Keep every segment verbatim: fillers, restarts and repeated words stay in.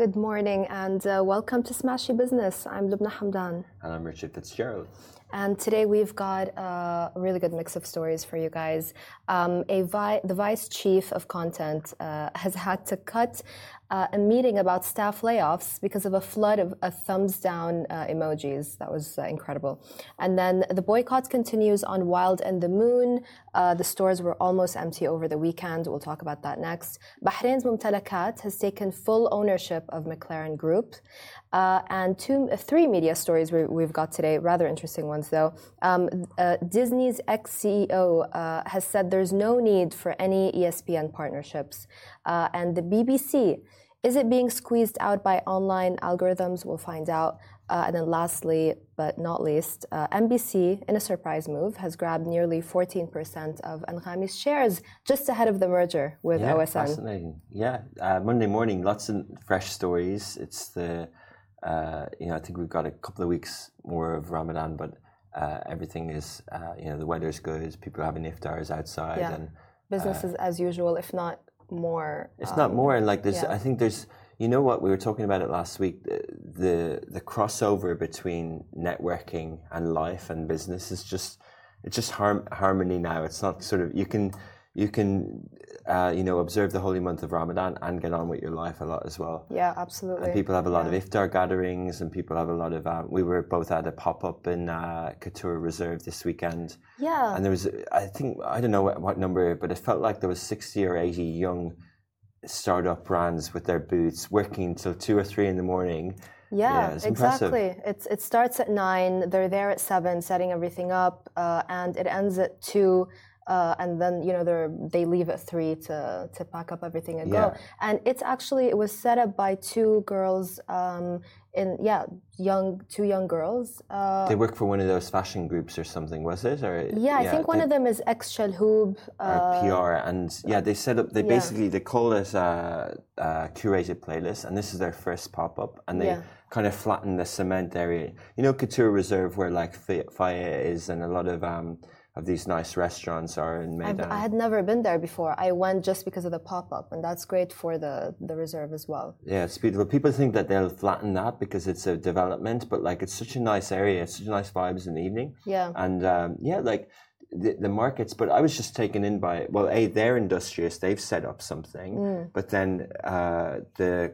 Good morning and uh, welcome to Smashy Business. I'm Lubna Hamdan. And I'm Richard Fitzgerald. And today we've got a really good mix of stories for you guys. Um, a vi- the Vice Chief of Content uh, has had to cut uh, a meeting about staff layoffs because of a flood of uh, thumbs down uh, emojis. That was uh, incredible. And then the boycott continues on Wild and the Moon. Uh, the stores were almost empty over the weekend. We'll talk about that next. Bahrain's Mumtalakat has taken full ownership of McLaren Group. Uh, and two, uh, three media stories we, we've got today, rather interesting ones though. Um, uh, Disney's ex-C E O uh, has said there's no need for any E S P N partnerships. Uh, and the B B C, is it being squeezed out by online algorithms? We'll find out. Uh, and then lastly, but not least, uh, N B C, in a surprise move, has grabbed nearly fourteen percent of Anghami's shares just ahead of the merger with yeah, O S N. Fascinating. Yeah, uh, Monday morning, lots of fresh stories. It's the, uh, you know, I think we've got a couple of weeks more of Ramadan, but uh, everything is, uh, you know, the weather's good, people are having iftars outside. Yeah. and Business uh, is as usual, if not more. It's um, not more, and like there's, yeah. I think there's, you know what, we were talking about it last week, the, the the crossover between networking and life and business is just, it's just harm, harmony now. It's not sort of, you can, you can, uh, you know, observe the holy month of Ramadan and get on with your life a lot as well. Yeah, absolutely. And people have a lot yeah. of iftar gatherings, and people have a lot of, uh, we were both at a pop-up in uh, Couture Reserve this weekend. Yeah. And there was, I think, I don't know what, what number, but it felt like there was sixty or eighty young startup brands with their booths working till two or three in the morning. Yeah, yeah it's exactly. impressive. It's it starts at nine. They're there at seven, setting everything up, uh, and it ends at two. Uh, and then you know they they leave at three to to pack up everything and Yeah. go. And it's actually it was set up by two girls. Um, in yeah, young two young girls. Uh, They work for one of those fashion groups or something, was it? Or yeah, I think one they, of them is ex Shalhoub. Uh, P R, and yeah, they set up. They yeah. basically they call it a, a curated playlist, and this is their first pop up, and they Yeah. kind of flatten the cement area. You know, Couture Reserve, where like Faya is, and a lot of um of these nice restaurants are in I've, Maidan. I had never been there before. I went just because of the pop up, and that's great for the the reserve as well. Yeah, it's beautiful. People think that they'll flatten that because it's a development, but like it's such a nice area, it's such nice vibes in the evening. Yeah. And um, yeah, like the, the markets, but I was just taken in by, well, A, they're industrious, they've set up something, Mm. but then uh, the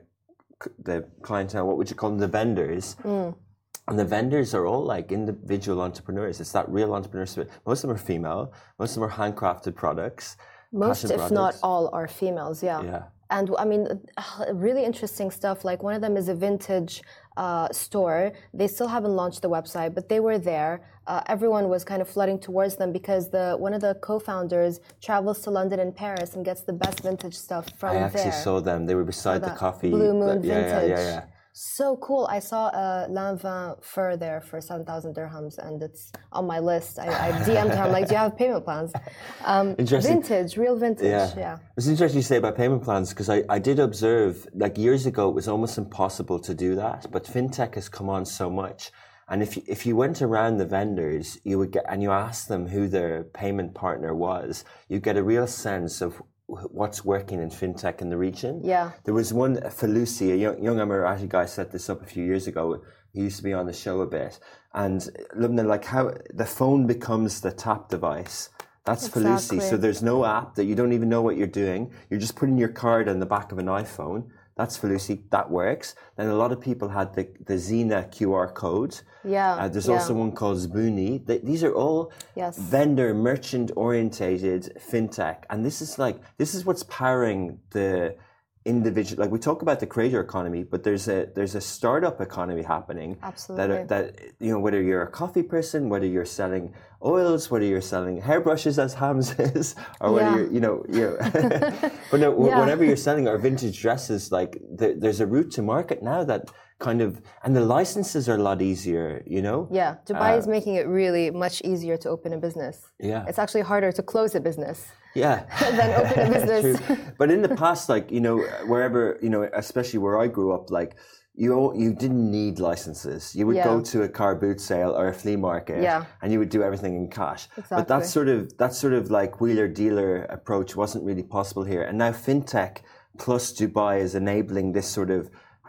the clientele, what would you call them, the vendors, Mm. and the vendors are all like individual entrepreneurs. It's that real entrepreneur spirit. Most of them are female, most of them are handcrafted products. Most, if passion not products. all, are females. Yeah. Yeah. And I mean, uh, really interesting stuff. Like one of them is a vintage uh, store. They still haven't launched the website, but they were there. Uh, everyone was kind of flooding towards them because the one of the co-founders travels to London and Paris and gets the best vintage stuff from I there. actually saw them. They were beside So the that coffee. Blue Moon yeah, vintage. Yeah, yeah, yeah. So cool. I saw a Lanvin fur there for seven thousand dirhams, and it's on my list. I, I D M'd her. I'm like, do you have payment plans? Um, Interesting. Vintage, real vintage. Yeah. yeah. It's interesting you say about payment plans because I, I did observe, like years ago, it was almost impossible to do that. But fintech has come on so much. And if you, if you went around the vendors, you would get, and you asked them who their payment partner was, you get a real sense of what's working in fintech in the region. Yeah. There was one, Falusi, a young, young Emirati guy set this up a few years ago. He used to be on the show a bit. And Lubna, like how the phone becomes the tap device. That's Exactly. Falusi. So there's no app that you don't even know what you're doing. You're just putting your card on the back of an iPhone. That's Falusi. That works. Then a lot of people had the, the Zena Q R code. Yeah. Uh, there's yeah. also one called Zbooni. They, these are all Yes. vendor, merchant orientated fintech. And this is like, this is what's powering the individual, like we talk about the creator economy, but there's a, there's a startup economy happening. Absolutely. That, that, you know, whether you're a coffee person, whether you're selling oils, whether you're selling hairbrushes as Hams is, or whether Yeah. you're, you know, you know but no, Yeah. whatever you're selling, or vintage dresses, like the, there's a route to market now that kind of, and the licenses are a lot easier, you know? Yeah, Dubai Uh, is making it really much easier to open a business. Yeah. It's actually harder to close a business Yeah. than open a business. True. But in the past, like, you know, wherever, you know, especially where I grew up, like, you you didn't need licenses. You would Yeah. go to a car boot sale or a flea market, Yeah. and you would do everything in cash. Exactly. But that sort of that sort of like wheeler dealer approach wasn't really possible here. And now fintech plus Dubai is enabling this sort of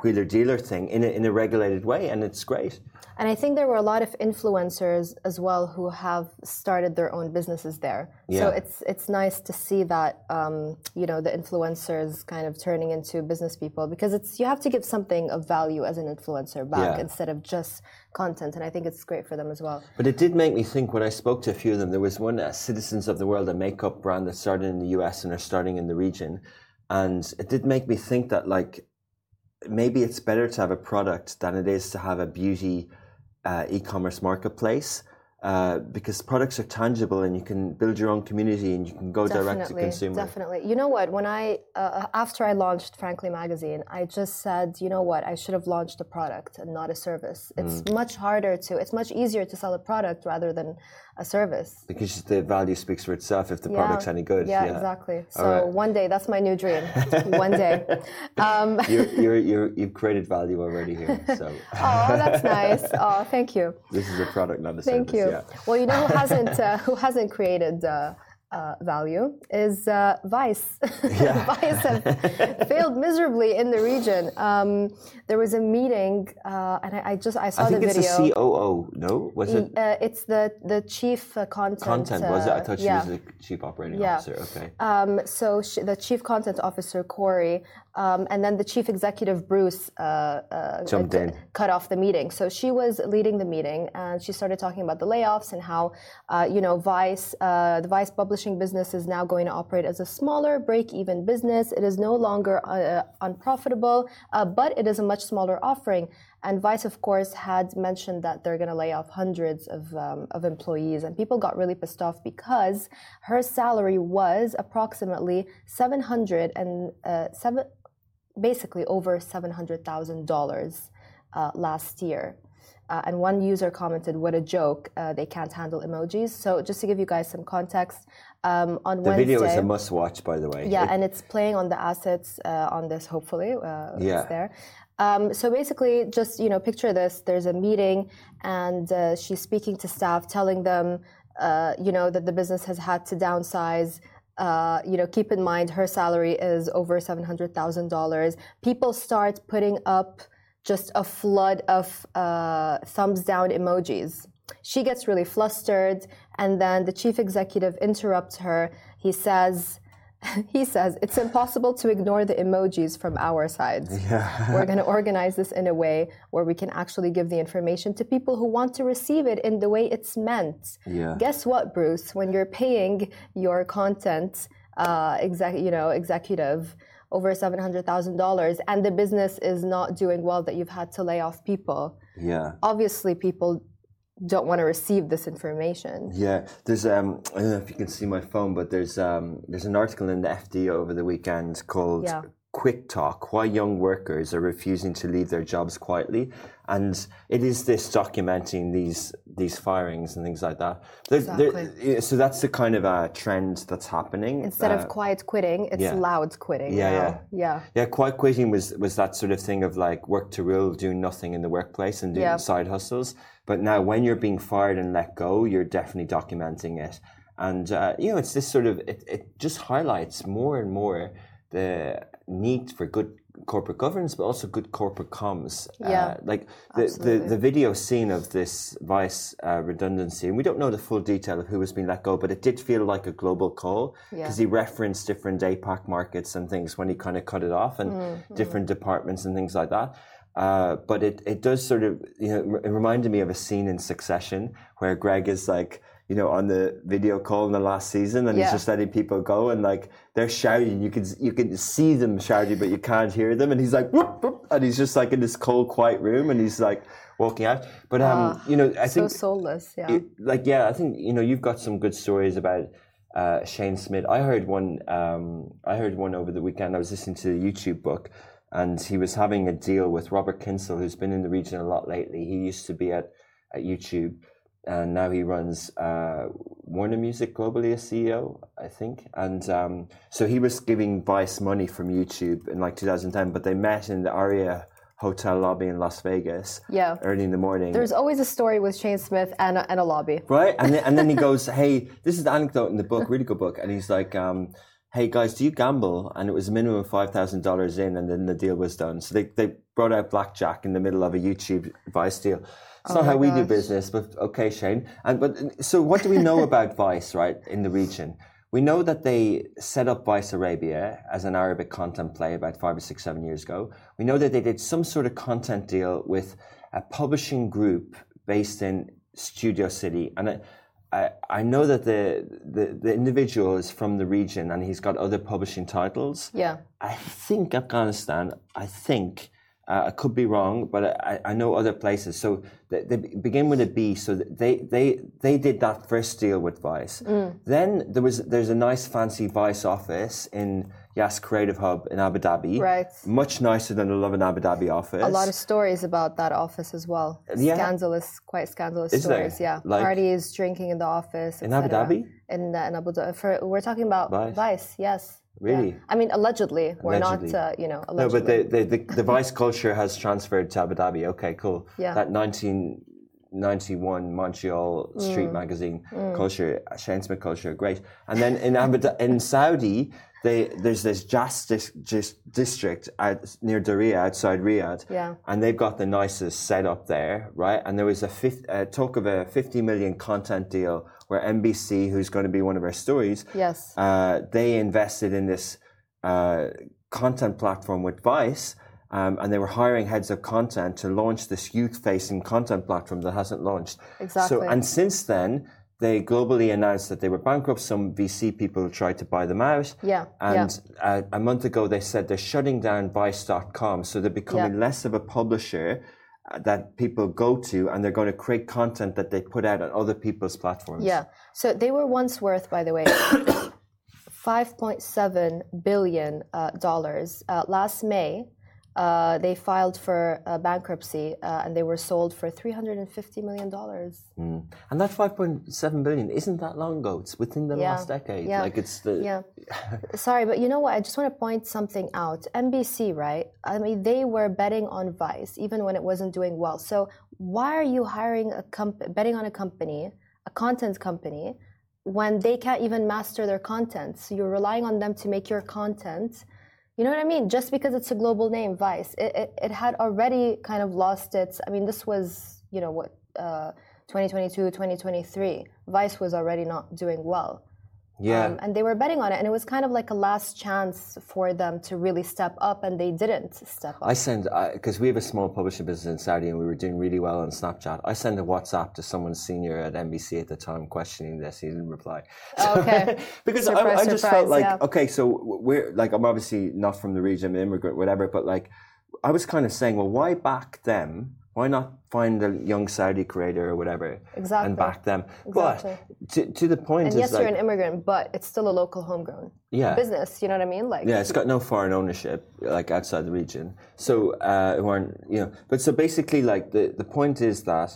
wheeler dealer thing in a, in a regulated way, and it's great. And I think there were a lot of influencers as well who have started their own businesses there. Yeah. So it's it's nice to see that um, you know, the influencers kind of turning into business people, because it's you have to give something of value as an influencer back Yeah. instead of just content. And I think it's great for them as well. But it did make me think when I spoke to a few of them. There was one uh, Citizens of the World, a makeup brand that started in the U S and are starting in the region, and it did make me think that like maybe it's better to have a product than it is to have a beauty Uh, e-commerce marketplace, uh, because products are tangible and you can build your own community and you can go Definitely, direct to consumer. Definitely. You know what? When I uh, after I launched Frankly magazine, I just said, you know what? I should have launched a product and not a service. It's Mm. much harder to. It's much easier to sell a product rather than a service. Because the value speaks for itself if the Yeah. product's any good. Yeah, exactly. So right. one day, that's my new dream. One day. Um, you're, you're, you're, you've created value already here. So. oh, that's nice. Oh, thank you. This is a product, not a service. Thank you. Yeah. Well, you know who hasn't uh, who hasn't created uh, uh, value is uh, Vice. Yeah. Vice have failed miserably in the region. Um, there was a meeting, uh, and I, I just I saw I think the it's video. the C O O. No, was it? Uh, it's the the chief uh, content. Content was it? I thought she yeah. was the chief operating Yeah. officer. Okay. Um, so she, the chief content officer Corey, um, and then the chief executive Bruce uh, uh, Jumped in. cut off the meeting. So she was leading the meeting, and she started talking about the layoffs and how uh, you know Vice, uh, the Vice publishing business is now going to operate as a smaller, break-even business. It is no longer uh, unprofitable, uh, but it is a much smaller offering. And Vice, of course, had mentioned that they're going to lay off hundreds of, um, of employees. And people got really pissed off because her salary was approximately seven hundred and uh, seven, basically over seven hundred thousand dollars uh, last year. Uh, and one user commented, "What a joke! Uh, they can't handle emojis." So just to give you guys some context, um, on The Wednesday, video is a must-watch, by the way. yeah, It- and it's playing on the assets uh, on this. Hopefully, uh, Yeah. it's there. Um, so basically, just you know, picture this: there's a meeting, and uh, she's speaking to staff, telling them, uh, you know, that the business has had to downsize. Uh, you know, keep in mind her salary is over seven hundred thousand dollars. People start putting up just a flood of uh, thumbs down emojis. She gets really flustered, and then the chief executive interrupts her. He says, he says, "It's impossible to ignore the emojis from our sides. Yeah. We're going to organize this in a way where we can actually give the information to people who want to receive it in the way it's meant." Yeah. Guess what, Bruce? When you're paying your content, uh, exec, you know, executive over seven hundred thousand dollars, and the business is not doing well, that you've had to lay off people. Yeah. Obviously, people don't want to receive this information. Yeah, there's um I don't know if you can see my phone, but there's um there's an article in the F D over the weekend called Yeah. Quick Talk: Why Young Workers Are Refusing to Leave Their Jobs Quietly, and it is this documenting these these firings and things like that. There- there- Exactly. so that's the kind of uh, trend that's happening. Instead Uh, of quiet quitting, it's yeah. loud quitting. Yeah, now. yeah. yeah. Yeah, quiet quitting was was that sort of thing of like work to will, doing nothing in the workplace and doing Yeah. side hustles. But now, when you're being fired and let go, you're definitely documenting it, and uh, you know, it's this sort of it, it just highlights more and more the need for good corporate governance, but also good corporate comms. Yeah, uh, like the, the absolutely. the video scene of this Vice uh, redundancy, and we don't know the full detail of who was being let go, but it did feel like a global call because Yeah. he referenced different A PAC markets and things when he kind of cut it off, and Mm-hmm. different departments and things like that. Uh, but it, it does sort of, you know, it reminded me of a scene in Succession where Greg is like, you know, on the video call in the last season, and Yeah. he's just letting people go, and like they're shouting. You can you can see them shouting, but you can't hear them. And he's like, whoop, whoop, and he's just like in this cold, quiet room, and he's like walking out. But um, Ah, you know, I So think soulless. Yeah. it, like yeah, I think you know you've got some good stories about uh, Shane Smith. I heard one. Um, I heard one over the weekend. I was listening to the YouTube book. And he was having a deal with Robert Kinsell, who's been in the region a lot lately. He used to be at, at YouTube, and now he runs uh, Warner Music globally as C E O, I think. And um, so he was giving Vice money from YouTube in like two thousand ten, but they met in the Aria hotel lobby in Las Vegas Yeah. early in the morning. There's always a story with Shane Smith and a, and a lobby. Right? And then, and then he goes, hey, this is the anecdote in the book, really good book. And he's like, um, hey guys, do you gamble? And it was a minimum of five thousand dollars in, and then the deal was done. So they, they brought out blackjack in the middle of a YouTube Vice deal. It's oh not how gosh. we do business, but okay, Shane. And but so what do we know about Vice, right, in the region? We know that they set up Vice Arabia as an Arabic content play about five or six, seven years ago. We know that they did some sort of content deal with a publishing group based in Studio City. And I, I, I know that the, the, the individual is from the region and he's got other publishing titles. Yeah. I think Afghanistan, I think, uh, I could be wrong, but I, I know other places. So they, they begin with a B. So they, they, they did that first deal with Vice. Mm. Then there was there's a nice fancy Vice office in Yas Creative Hub in Abu Dhabi. Right. Much nicer than the Love in Abu Dhabi office. A lot of stories about that office as well. Yeah. Scandalous, quite scandalous Is stories. there? Yeah. Like, parties, drinking in the office. In Abu Dhabi? In, uh, in Abu Dhabi. For, we're talking about Vice, Vice yes. Really? Yeah. I mean, allegedly. We're allegedly. not, uh, you know, allegedly. No, but the, the, the, the Vice culture has transferred to Abu Dhabi. Okay, cool. Yeah. That nineteen ninety-one Montreal street mm. magazine mm. culture, Shane Smith culture, great. And then in Abu Dhabi, in Saudi, they, there's this Jas dis, dis, district out, near Diriyah, outside Riyadh. Yeah. And they've got the nicest setup there, right? And there was a fifty, uh, talk of a fifty million content deal where N B C, who's going to be one of our stories, yes, uh, they invested in this uh, content platform with Vice. Um, and they were hiring heads of content to launch this youth-facing content platform that hasn't launched. Exactly. So, and since then, they globally announced that they were bankrupt. Some V C people tried to buy them out. Yeah. And yeah. Uh, a month ago, they said they're shutting down Vice dot com. So they're becoming yeah. less of a publisher that people go to, and they're going to create content that they put out on other people's platforms. Yeah. So they were once worth, by the way, five point seven billion dollars. Uh, uh, last May, Uh, they filed for uh, bankruptcy uh, and they were sold for three hundred fifty million dollars. Mm. And that five point seven billion dollars, isn't that long ago? It's within the yeah. last decade. Yeah. Like it's the... Yeah. Sorry, but you know what? I just want to point something out. N B C, right? I mean, they were betting on Vice even when it wasn't doing well. So why are you hiring a comp- betting on a company, a content company, when they can't even master their content? So you're relying on them to make your content. You know what I mean? Just because it's a global name, Vice, it, it, it had already kind of lost its, I mean, this was, you know, what, uh, twenty twenty-two, twenty twenty-three. Vice was already not doing well. Yeah. Um, and they were betting on it. And it was kind of like a last chance for them to really step up, and they didn't step up. I send, because we have a small publishing business in Saudi and we were doing really well on Snapchat. I send a WhatsApp to someone senior at N B C at the time questioning this. He didn't reply. Okay. Because surprise, I, I just surprise, felt like, yeah. okay, so we're, like, I'm obviously not from the region, I'm an immigrant, whatever, but like, I was kind of saying, well, why back them? Why not find a young Saudi creator or whatever exactly. and back them? Exactly. But to, to the point and is yes, like, you're an immigrant, but it's still a local homegrown yeah. business. You know what I mean? Like yeah, it's got no foreign ownership like outside the region. So uh, who aren't you know? But so basically, like the, the point is that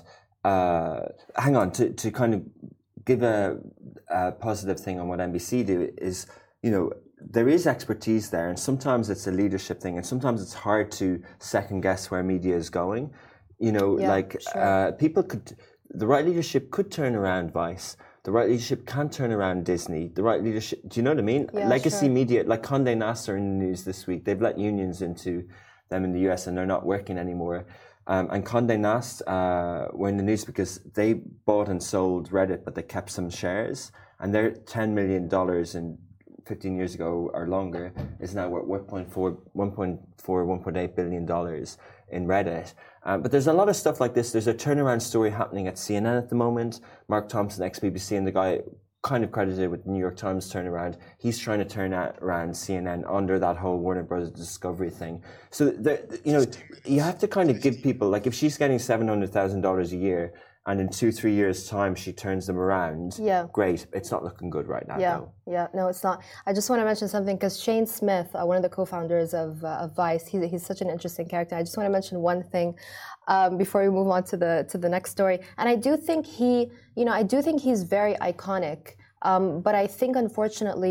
uh, hang on to to kind of give a, a positive thing on what N B C do is you know. There is expertise there, and sometimes it's a leadership thing, and sometimes it's hard to second guess where media is going. You know, yeah, like sure. uh, people could, the right leadership could turn around Vice. The right leadership can turn around Disney. The right leadership, do you know what I mean? Yeah, Legacy sure. media, like Condé Nast are in the news this week. They've let unions into them in the U S and they're not working anymore. Um, and Condé Nast uh, were in the news because they bought and sold Reddit, but they kept some shares, and they're ten million dollars in fifteen years ago or longer is now worth one point four, one point four, one point eight billion dollars in Reddit. Um, but there's a lot of stuff like this. There's a turnaround story happening at C N N at the moment. Mark Thompson, ex-B B C, and the guy kind of credited with the New York Times turnaround. He's trying to turn around C N N under that whole Warner Brothers Discovery thing. So, there, you know, you have to kind of give people, like if she's getting seven hundred thousand dollars a year, and in two, three years' time, she turns them around. Yeah. Great. It's not looking good right now, yeah. though. Yeah, no, it's not. I just want to mention something because Shane Smith, uh, one of the co-founders of, uh, of Vice, he, he's such an interesting character. I just want to mention one thing um, before we move on to the to the next story. And I do think he, you know, I do think he's very iconic. Um, but I think, unfortunately,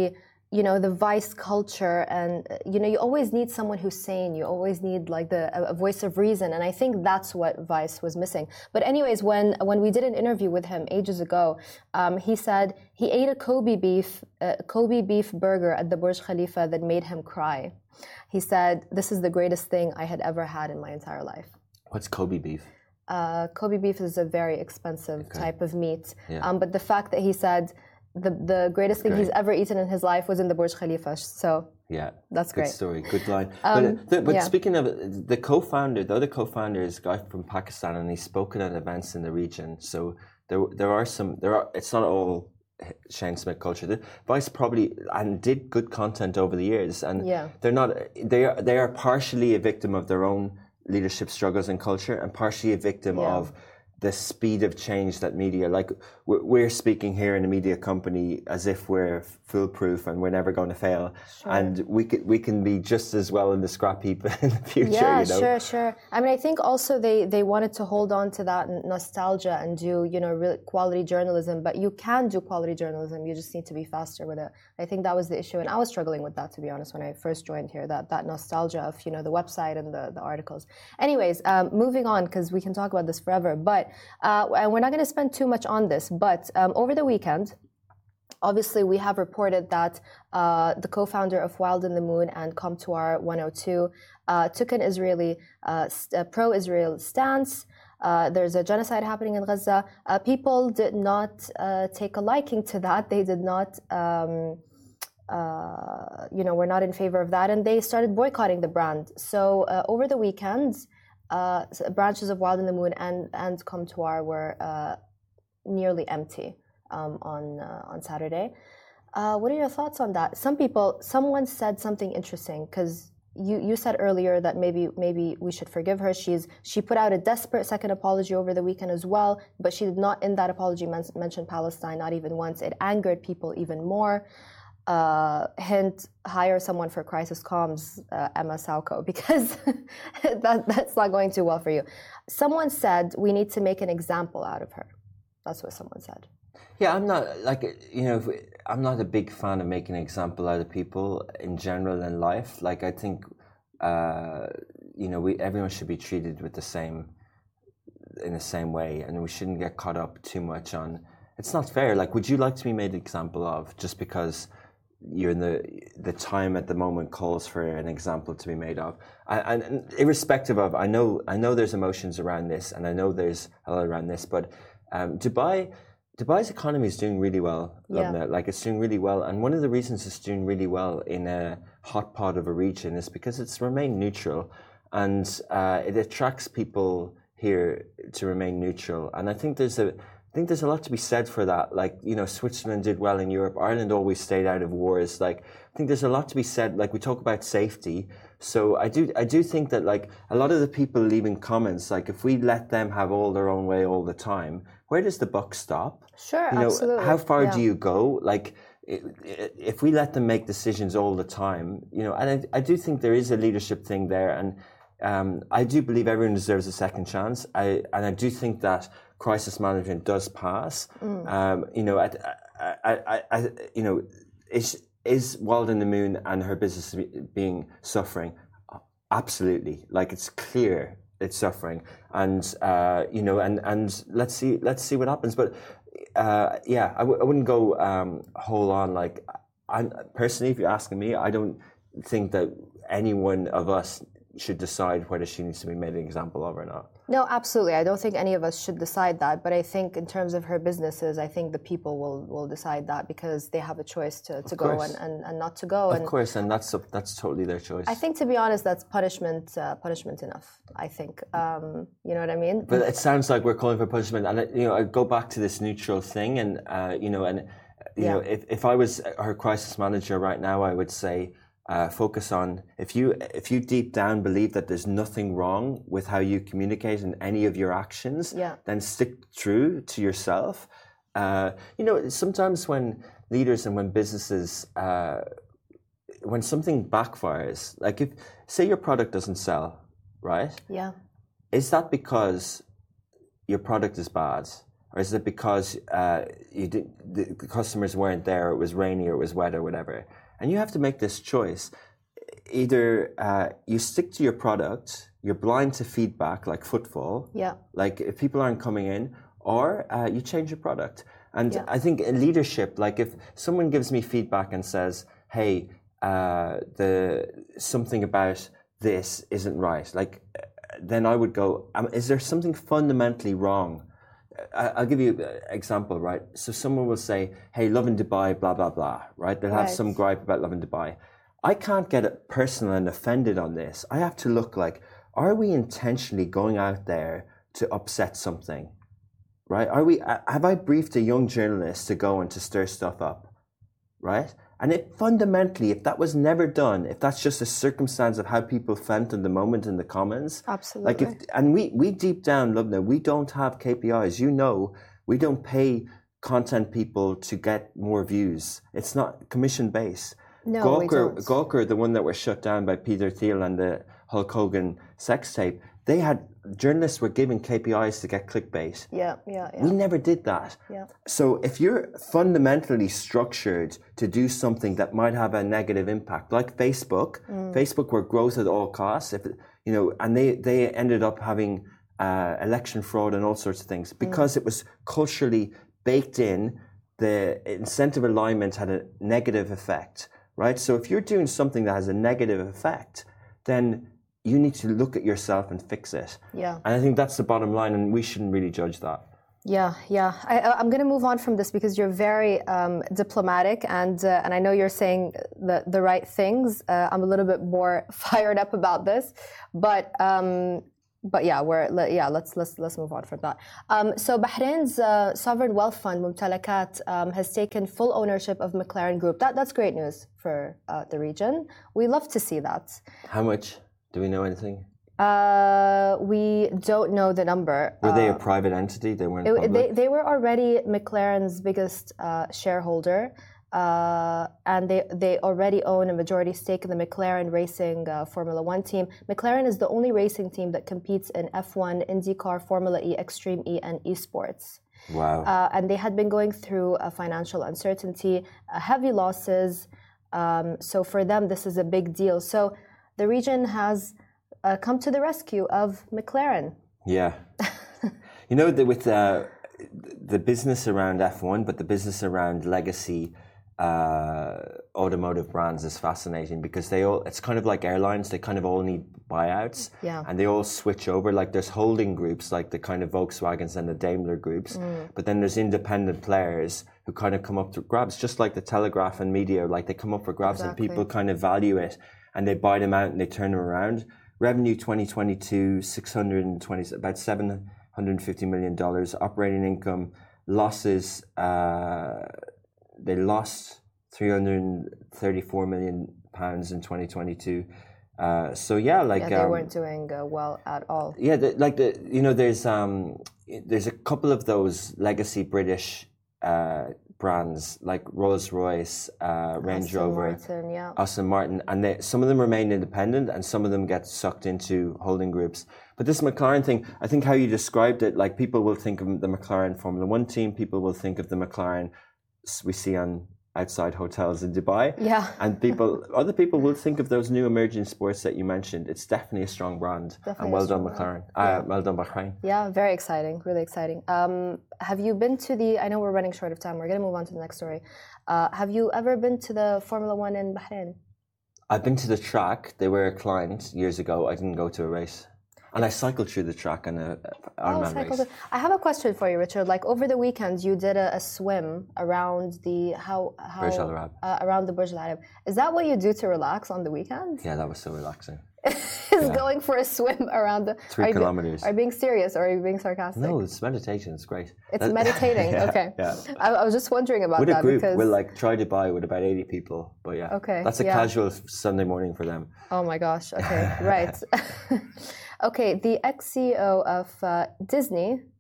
you know, the Vice culture, and you know, you always need someone who's sane. You always need like the a, a voice of reason, and I think that's what Vice was missing. But anyways, when when we did an interview with him ages ago, um, he said he ate a Kobe beef uh, Kobe beef burger at the Burj Khalifa that made him cry. He said, "This is the greatest thing I had ever had in my entire life." What's Kobe beef? Uh, Kobe beef is a very expensive okay. type of meat, yeah. um, but the fact that he said the the greatest thing great. he's ever eaten in his life was in the Burj Khalifa, so yeah, that's good great. story, good line. Um, but the, but yeah. speaking of the co-founder, the other co-founder is a guy from Pakistan, and he's spoken at events in the region. So there there are some there are it's not all Shane Smith culture. The Vice probably and did good content over the years, and yeah. they're not they are they are partially a victim of their own leadership struggles and culture, and partially a victim yeah. of the speed of change that media, like we're speaking here in a media company as if we're foolproof and we're never going to fail, sure. and we can we can be just as well in the scrap heap in the future. Yeah, you know? sure, sure. I mean, I think also they they wanted to hold on to that nostalgia and do you know real quality journalism, but you can do quality journalism. You just need to be faster with it. I think that was the issue, and I was struggling with that, to be honest, when I first joined here. That that nostalgia of you know the website and the the articles. Anyways, um, moving on because we can talk about this forever, but. Uh, and we're not going to spend too much on this, but um, over the weekend, obviously we have reported that uh, the co-founder of Wild in the Moon and Come to Our one oh two uh, took an Israeli, uh, st- pro-Israel stance. Uh, there's a genocide happening in Gaza. Uh, people did not uh, take a liking to that. They did not, um, uh, you know, were not in favor of that, and they started boycotting the brand. So uh, over the weekend, Uh, branches of Wild in the Moon and and Come to Our were uh, nearly empty um, on uh, on Saturday. Uh, what are your thoughts on that? Some people, someone said something interesting because you, you said earlier that maybe maybe we should forgive her. She's she put out a desperate second apology over the weekend as well, but she did not in that apology men- mention Palestine, not even once. It angered people even more. Uh, hint, hire someone for crisis comms, uh, Emma Sauko, because that, that's not going too well for you. Someone said we need to make an example out of her. That's what someone said. Yeah, I'm not, like, you know, I'm not a big fan of making an example out of people in general in life. Like, I think, uh, you know, we everyone should be treated with the same, in the same way, and we shouldn't get caught up too much on, it's not fair. Like, would you like to be made an example of just because you're in the the time at the moment calls for an example to be made of, and, and, and irrespective of, I know I know there's emotions around this, and I know there's a lot around this, but um, Dubai, Dubai's economy is doing really well. Yeah. Like it's doing really well, and one of the reasons it's doing really well in a hot pot of a region is because it's remained neutral, and uh, it attracts people here to remain neutral, and I think there's a. I think there's a lot to be said for that. Like, you know, Switzerland did well in Europe. Ireland always stayed out of wars. Like, I think there's a lot to be said. Like, we talk about safety. So I do, I do think that, like, a lot of the people leaving comments, like, if we let them have all their own way all the time, where does the buck stop? Sure, you know, absolutely. How far yeah. do you go? Like, if we let them make decisions all the time, you know, and I, I do think there is a leadership thing there. And um, I do believe everyone deserves a second chance. I, and I do think that crisis management does pass. Mm. Um, you know, I, I, I, I, you know, is is Wild in the Moon and her business being suffering? Absolutely. Like, it's clear it's suffering, and uh, you know, and and let's see let's see what happens. But uh, yeah, I, w- I wouldn't go um, whole on. Like, I personally, if you're asking me, I don't think that any one of us should decide whether she needs to be made an example of or not. No, absolutely. I don't think any of us should decide that. But I think in terms of her businesses, I think the people will, will decide that because they have a choice to, to go and, and, and not to go. Of and course, and that's that's totally their choice. I think, to be honest, that's punishment uh, punishment enough, I think. Um, you know what I mean? But it sounds like we're calling for punishment. And, you know, I go back to this neutral thing and, uh, you know, and, you yeah. know, if, if I was her crisis manager right now, I would say, Uh, focus on, if you if you deep down believe that there's nothing wrong with how you communicate in any of your actions, yeah. then stick true to yourself. Uh, you know, sometimes when leaders and when businesses, uh, when something backfires, like if, say your product doesn't sell, right? Yeah. Is that because your product is bad? Or is it because uh, you did, the customers weren't there, or it was rainy, or it was wet, or whatever? and you have to make this choice. Either uh, you stick to your product, you're blind to feedback like footfall, yeah. like if people aren't coming in, or uh, you change your product. And yeah. I think in leadership, like if someone gives me feedback and says, hey, uh, the something about this isn't right, like then I would go, um, is there something fundamentally wrong? I, I'll give you an example, right? So someone will say, hey, Lovin Dubai, blah, blah, blah, right? They'll have right. some gripe about Lovin Dubai. I can't get personal and offended on this. I have to look like, are we intentionally going out there to upset something, right? Are we? Have I briefed a young journalist to go and to stir stuff up, right? And it fundamentally, if that was never done, if that's just a circumstance of how people felt in the moment in the comments, absolutely. Like if, and we we deep down, Lubna, we don't have K P Is. You know, we don't pay content people to get more views. It's not commission based. No, Gawker, we don't. Gawker, the one that was shut down by Peter Thiel and the Hulk Hogan sex tape, they had journalists were giving K P Is to get clickbait. Yeah, yeah, yeah. We never did that. Yeah. So if you're fundamentally structured to do something that might have a negative impact, like Facebook, mm. Facebook were growth at all costs. If you know, and they they ended up having uh, election fraud and all sorts of things because mm. it was culturally baked in. The incentive alignment had a negative effect. Right? So if you're doing something that has a negative effect, then you need to look at yourself and fix it. Yeah. And I think that's the bottom line, and we shouldn't really judge that. Yeah, yeah. I, I'm going to move on from this because you're very um, diplomatic, and uh, and I know you're saying the the right things. Uh, I'm a little bit more fired up about this, but. Um, But yeah, we're yeah. Let's let's let's move on from that. Um, so Bahrain's uh, sovereign wealth fund Mumtalakat um, has taken full ownership of McLaren Group. That that's great news for uh, the region. We love to see that. How much? Do we know anything? Uh, we don't know the number. Were they uh, a private entity? They weren't. It, public? they they were already McLaren's biggest uh, shareholder. Uh, and they, they already own a majority stake in the McLaren Racing uh, Formula One team. McLaren is the only racing team that competes in F one, IndyCar, Formula E, Extreme E, and esports. Wow. Uh, and they had been going through a financial uncertainty, uh, heavy losses. Um, so for them, this is a big deal. So the region has uh, come to the rescue of McLaren. Yeah. You know, the, with uh, the business around F one, but the business around legacy uh, automotive brands is fascinating because they all, it's kind of like airlines, they kind of all need buyouts. Yeah. And they all switch over. Like there's holding groups like the kind of Volkswagens and the Daimler groups, mm. but then there's independent players who kind of come up to grabs, just like the Telegraph and media, like they come up for grabs exactly. and people kind of value it and they buy them out and they turn them around. Revenue twenty twenty-two, six hundred twenty, about seven hundred fifty million dollars. Operating income, losses, uh, they lost three hundred thirty-four million pounds in twenty twenty-two. Uh, so yeah, like yeah, they um, weren't doing uh, well at all. Yeah, the, like the you know, there's um, there's a couple of those legacy British uh, brands like Rolls Royce, uh, Range Aston Rover, Martin, yeah. Aston Martin, and they, some of them remain independent, and some of them get sucked into holding groups. But this McLaren thing, I think how you described it, like people will think of the McLaren Formula One team, people will think of the McLaren we see on outside hotels in Dubai. Yeah. And people, other people will think of those new emerging sports that you mentioned. It's definitely a strong brand. Definitely and well done, McLaren. Uh, yeah. Well done, Bahrain. Yeah, very exciting. Really exciting. Um, have you been to the, I know we're running short of time. We're going to move on to the next story. Uh, have you ever been to the Formula One in Bahrain? I've been to the track. They were a client years ago. I didn't go to a race. And I cycled through the track in a Ironman oh, race. I have a question for you, Richard. Like over the weekend, you did a, a swim around the how how Burj Al Arab. Uh, around the Burj Al Arab. Is that what you do to relax on the weekend? Yeah, that was so relaxing. Is yeah. going for a swim around the three are kilometers. You, are you being serious or are you being sarcastic? No, it's meditation. It's great. It's that, meditating. yeah, okay. Yeah. I, I was just wondering about with that a group. because we'll like try Dubai with about eighty people, but yeah. Okay. That's a yeah. casual Sunday morning for them. Oh my gosh. Okay. Right. Okay. The ex-C E O of uh, Disney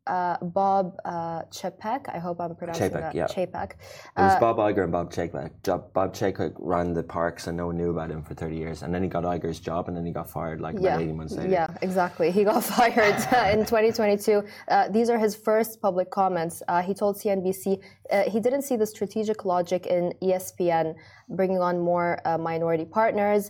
uh, Bob uh, Chapek. I hope I'm pronouncing Chapek, that. yeah. Chapek. It was Uh, Bob Iger and Bob Chapek. Job- Bob Chapek ran the parks and no one knew about him for thirty years. And then he got Iger's job and then he got fired like yeah, about eighty months later. Yeah, exactly. He got fired uh, in twenty twenty-two. Uh, these are his first public comments. Uh, he told C N B C uh, he didn't see the strategic logic in E S P N bringing on more uh, minority partners.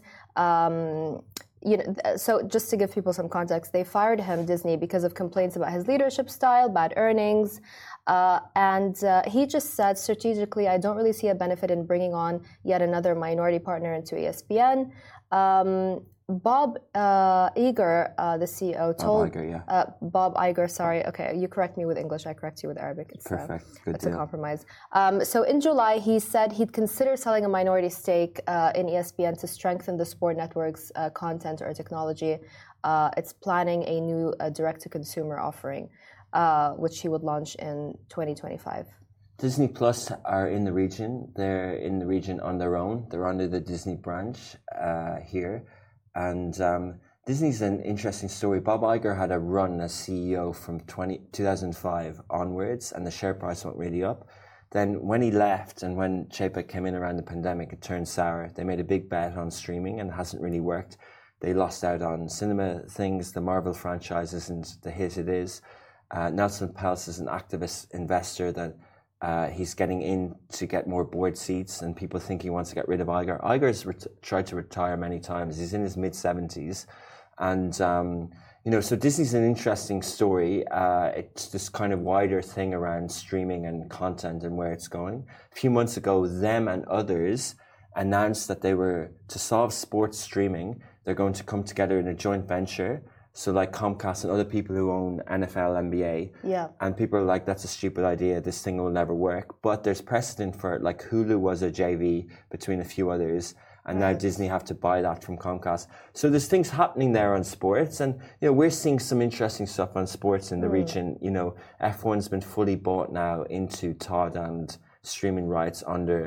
Um, You know, so just to give people some context, they fired him, Disney, because of complaints about his leadership style, bad earnings, uh, and uh, he just said strategically, I don't really see a benefit in bringing on yet another minority partner into E S P N. Um, Bob uh, Iger, uh, the C E O, told Bob Iger, yeah. uh, Bob Iger. Sorry, okay, you correct me with English, I correct you with Arabic. It's, Perfect, uh, good it's deal. a compromise. Um, so in July, he said he'd consider selling a minority stake uh, in E S P N to strengthen the sport network's uh, content or technology. Uh, it's planning a new uh, direct-to-consumer offering, uh, which he would launch in twenty twenty-five. Disney Plus are in the region. They're in the region on their own. They're under the Disney branch uh, here. And um, Disney's an interesting story. Bob Iger had a run as C E O from two thousand five onwards, and the share price went really up. Then when he left and when Chapek came in around the pandemic, it turned sour. They made a big bet on streaming and it hasn't really worked. They lost out on cinema things, the Marvel franchise isn't the hit it is. Uh, Nelson Peltz is an activist investor that Uh, he's getting in to get more board seats, and people think he wants to get rid of Iger. Iger's ret- tried to retire many times. He's in his mid seventies, and um, you know, so Disney's an interesting story. Uh, it's this kind of wider thing around streaming and content and where it's going. A few months ago, them and others announced that they were to solve sports streaming. They're going to come together in a joint venture. So like Comcast and other people who own N F L, N B A. Yeah. And people are like, that's a stupid idea. This thing will never work. But there's precedent for it. Like Hulu was a J V between a few others. And right. Now Disney have to buy that from Comcast. So there's things happening there on sports. And, you know, we're seeing some interesting stuff on sports in the mm. region. You know, F one's been fully bought now into Todd and streaming rights under,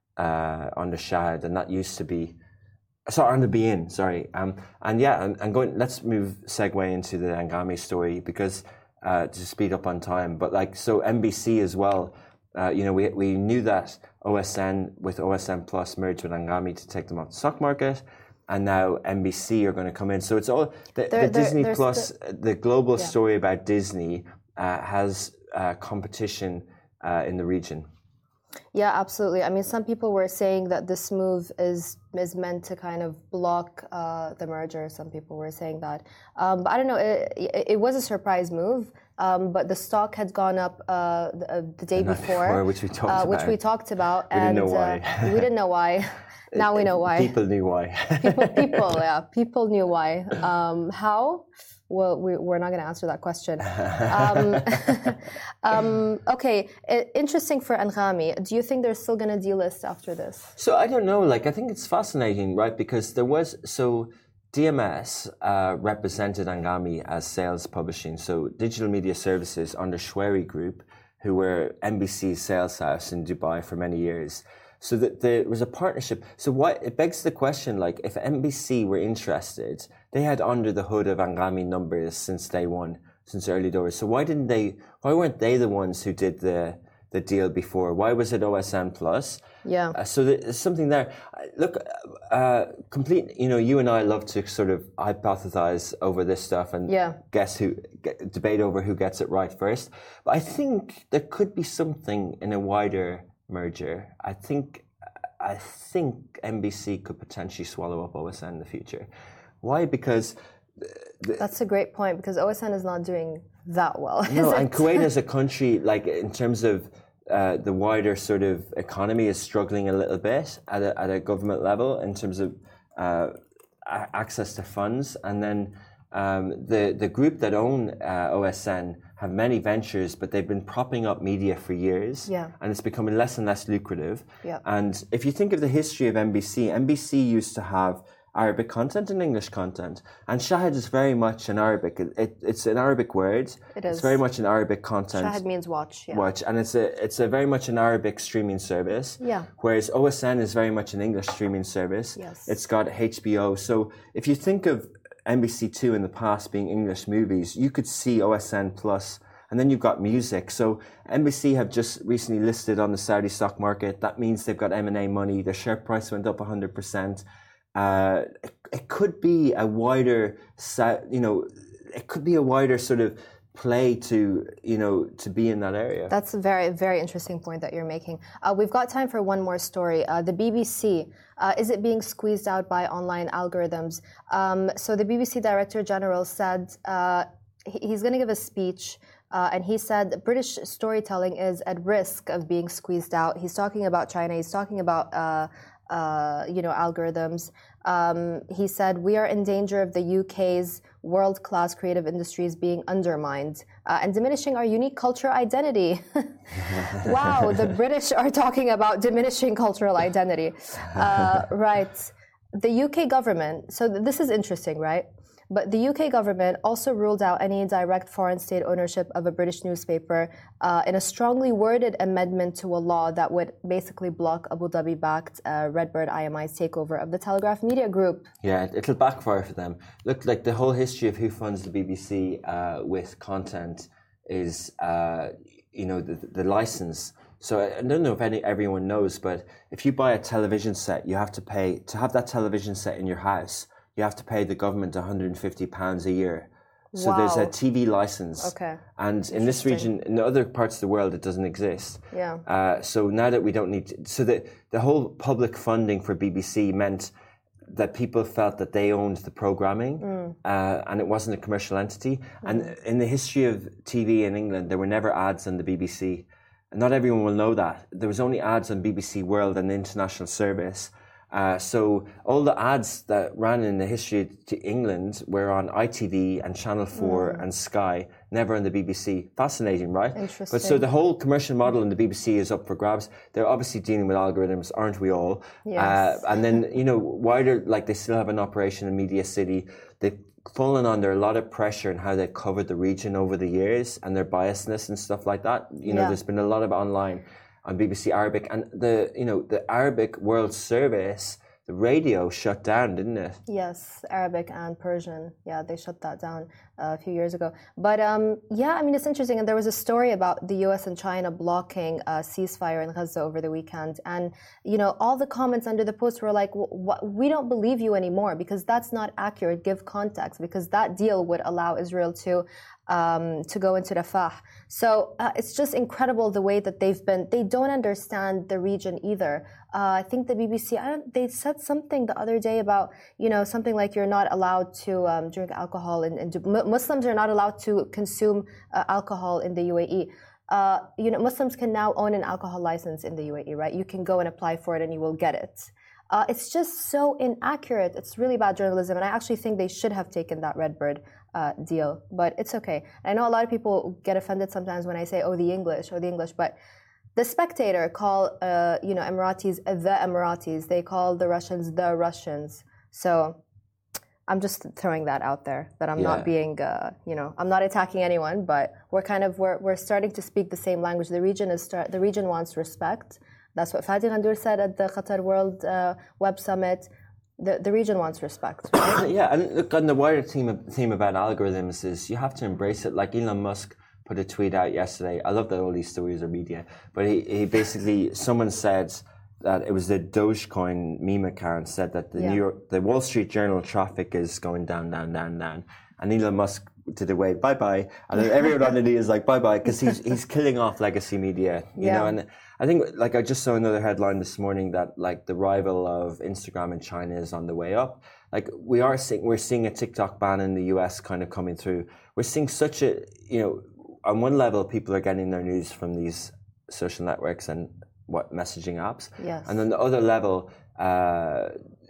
uh, under Shahid. And that used to be... Sorry, on the be in, sorry. Um, and yeah, and, and going, let's move, segue into the Anghami story because, uh, to speed up on time, but like, so N B C as well, uh, you know, we, we knew that O S N with O S N Plus merged with Anghami to take them off the stock market, and now N B C are going to come in. So it's all, the, there, the Disney there, Plus, the, the global yeah. story about Disney, uh, has, uh, competition, uh, in the region. Yeah, absolutely. I mean, some people were saying that this move is is meant to kind of block uh, the merger. Some people were saying that. Um, but I don't know. It, it, it was a surprise move, um, but the stock had gone up uh, the, uh, the day the before, before, which we talked uh, about. Which we talked about. We and, didn't know why. Uh, we didn't know why. Now we know why. People knew why. people, people, yeah, people knew why. Um, how? Well, we, we're not going to answer that question. Um, um, okay, interesting for Anghami. Do you think they're still going to delist after this? So I don't know. Like, I think it's fascinating, right? Because there was, so D M S uh, represented Anghami as sales publishing, so digital media services under Shweri Group, who were N B C's sales house in Dubai for many years. So that there was a partnership. So why, it begs the question, like, if N B C were interested, they had under the hood of Anghami numbers since day one, since early doors. So why didn't they, why weren't they the ones who did the the deal before? Why was it O S N Plus? Yeah. Uh, so there's something there. Look, uh, complete, you know, you and I love to sort of hypothesize over this stuff and yeah. guess who, get, debate over who gets it right first. But I think there could be something in a wider merger. I think I think N B C could potentially swallow up O S N in the future. Why? Because the, that's a great point. Because O S N is not doing that well. No, and Kuwait as a country, like in terms of uh, the wider sort of economy, is struggling a little bit at a, at a government level in terms of uh, access to funds, and then um, the the group that own uh, O S N have many ventures, but they've been propping up media for years, yeah. and it's becoming less and less lucrative. Yeah. And if you think of the history of N B C, N B C used to have Arabic content and English content, and Shahid is very much an Arabic. It, it, it's an Arabic word. It is. It's very much an Arabic content. Shahid means watch. Yeah. Watch, and it's a it's a very much an Arabic streaming service. Yeah. Whereas O S N is very much an English streaming service. Yes. It's got H B O. So if you think of N B C two in the past being English movies, you could see O S N Plus And then you've got music. So N B C have just recently listed on the Saudi stock market. That means they've got M and A money. Their share price went up one hundred percent. Uh, it, it could be a wider, you know, it could be a wider sort of play to, you know, to be in that area. That's a very, very interesting point that you're making. Uh, we've got time for one more story. Uh, the B B C, uh, is it being squeezed out by online algorithms? Um, so the B B C Director General said uh, he, he's going to give a speech. Uh, and he said British storytelling is at risk of being squeezed out. He's talking about China. He's talking about, uh, uh, you know, algorithms. Um, he said, we are in danger of the U K's world-class creative industries being undermined uh, and diminishing our unique cultural identity. Wow, the British are talking about diminishing cultural identity. Uh, right. The U K government, so th- this is interesting, right? But the U K government also ruled out any direct foreign state ownership of a British newspaper uh, in a strongly worded amendment to a law that would basically block Abu Dhabi-backed uh, Redbird I M I's takeover of the Telegraph Media Group. Yeah, it'll backfire for them. Look, like the whole history of who funds the B B C uh, with content is, uh, you know, the, the license. So I don't know if any everyone knows, but if you buy a television set, you have to pay, to have that television set in your house, you have to pay the government one hundred fifty pounds a year. So wow. there's a T V license. Okay. And in this region, in other parts of the world, it doesn't exist. Yeah. Uh, so now that we don't need to, so the, the whole public funding for B B C meant that people felt that they owned the programming mm. uh, and it wasn't a commercial entity. Mm. And in the history of T V in England, there were never ads on the B B C. And not everyone will know that. There was only ads on B B C World and the international service. Uh, so all the ads that ran in the history to England were on I T V and Channel four mm. and Sky, never on the B B C. Fascinating, right? Interesting. But so the whole commercial model in the B B C is up for grabs. They're obviously dealing with algorithms, aren't we all? Yes. Uh, and then, you know, wider, like they still have an operation in Media City. They've fallen under a lot of pressure in how they've covered the region over the years and their biasness and stuff like that. You know, yeah. there's been a lot of online on B B C Arabic, and the you know the Arabic World Service, the radio shut down, didn't it? Yes, Arabic and Persian. Yeah, they shut that down uh, a few years ago. But um, yeah, I mean it's interesting. And there was a story about the U S and China blocking a ceasefire in Gaza over the weekend, and you know all the comments under the post were like, "We don't believe you anymore because that's not accurate. Give context because that deal would allow Israel to." Um, to go into Rafah. So uh, it's just incredible the way that they've been, they don't understand the region either. Uh, I think the B B C, I don't, they said something the other day about, you know, something like you're not allowed to um, drink alcohol and, and Muslims are not allowed to consume uh, alcohol in the U A E. Uh, you know, Muslims can now own an alcohol license in the U A E, right? You can go and apply for it and you will get it. Uh, it's just so inaccurate. It's really bad journalism. And I actually think they should have taken that Redbird uh, deal, but it's okay. I know a lot of people get offended sometimes when I say, oh, the English or the English, but the Spectator call, uh, you know, Emiratis the Emiratis. They call the Russians the Russians. So I'm just throwing that out there, that I'm yeah. not being, uh, you know, I'm not attacking anyone, but we're kind of, we're, we're starting to speak the same language. The region is, start, the region wants respect. That's what Fatih Ghandour said at the Qatar World uh, Web Summit. The, the region wants respect. Right? Yeah, and look, on the wider theme, theme about algorithms is you have to embrace it. Like Elon Musk put a tweet out yesterday. I love that all these stories are media. But he, he basically, someone said that it was the Dogecoin meme account said that the yeah. New York, the Wall Street Journal traffic is going down, down, down, down. And Elon Musk did a wave, bye bye. And then everyone on it is like, bye bye, because he's, he's killing off legacy media, you yeah. know, and I think, like, I just saw another headline this morning that, like, the rival of Instagram in China is on the way up. Like, we are seeing, we're seeing a TikTok ban in the U S kind of coming through. We're seeing such a, you know, on one level, people are getting their news from these social networks and what messaging apps. Yes. And on the other level, uh,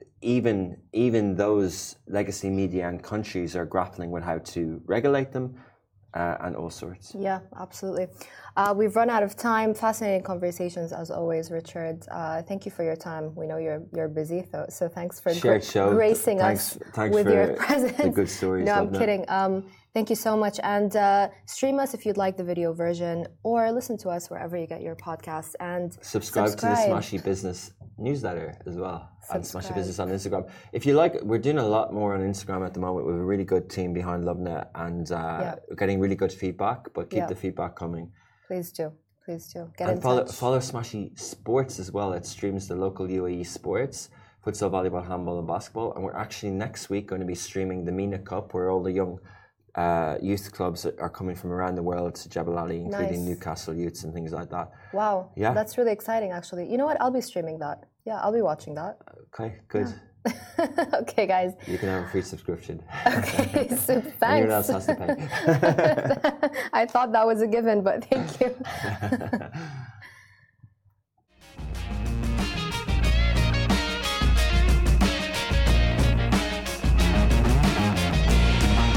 even even those legacy media and countries are grappling with how to regulate them. Uh, and all sorts. Yeah, absolutely. Uh, we've run out of time. Fascinating conversations as always, Richard. Uh, thank you for your time. We know you're you're busy, so, so thanks for gra- gracing thanks, us thanks with for your presence. The good stories. No, I'm kidding. Um, Thank you so much. And uh, stream us if you'd like the video version, or listen to us wherever you get your podcasts. And subscribe, subscribe. to the Smashy Business newsletter as well. Subscribe. And Smashy Business on Instagram. If you like, we're doing a lot more on Instagram at the moment. We have a really good team behind LoveNet, and uh, yeah. we're getting really good feedback, but keep yeah. the feedback coming. Please do. Please do. Get and in follow, touch. follow Smashy Sports as well. It streams the local U A E sports, futsal, volleyball, handball, and basketball. And we're actually next week going to be streaming the MENA Cup, where all the young uh, youth clubs are coming from around the world to Jebel Ali, including nice. Newcastle Youths and things like that. Wow. Yeah. That's really exciting, actually. You know what? I'll be streaming that. Yeah, I'll be watching that. Okay, good. Yeah. Okay, guys. You can have a free subscription. Okay, so thanks. Anyone else has to pay. I thought that was a given, but thank you.